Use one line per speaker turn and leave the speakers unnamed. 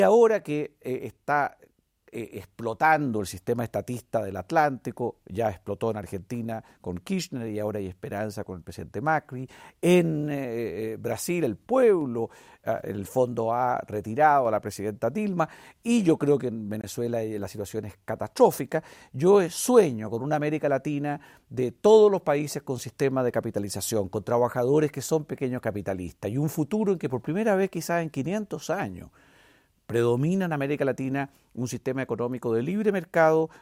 ahora que está explotando el sistema estatista del Atlántico, ya explotó en Argentina con Kirchner y ahora hay esperanza con el presidente Macri. En Brasil el pueblo, el fondo ha retirado a la presidenta Dilma, y yo creo que en Venezuela la situación es catastrófica. Yo sueño con una América Latina de todos los países con sistema de capitalización, con trabajadores que son pequeños capitalistas, y un futuro en que por primera vez quizás en 500 años predomina en América Latina un sistema económico de libre mercado